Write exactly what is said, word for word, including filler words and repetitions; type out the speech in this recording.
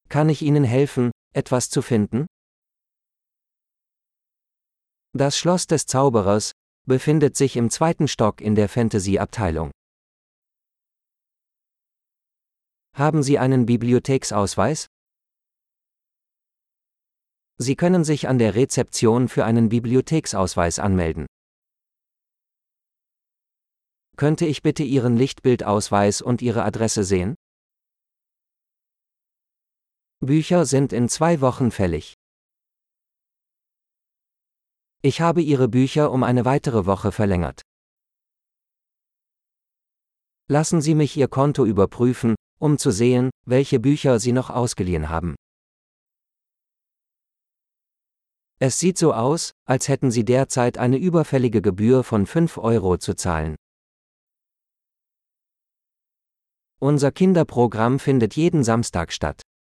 Kann ich Ihnen helfen, etwas zu finden? Das Schloss des Zauberers befindet sich im zweiten Stock in der Fantasy-Abteilung. Haben Sie einen Bibliotheksausweis? Sie können sich an der Rezeption für einen Bibliotheksausweis anmelden. Könnte ich bitte Ihren Lichtbildausweis und Ihre Adresse sehen? Bücher sind in zwei Wochen fällig. Ich habe Ihre Bücher um eine weitere Woche verlängert. Lassen Sie mich Ihr Konto überprüfen, um zu sehen, welche Bücher Sie noch ausgeliehen haben. Es sieht so aus, als hätten Sie derzeit eine überfällige Gebühr von fünf Euro zu zahlen. Unser Kinderprogramm findet jeden Samstag statt.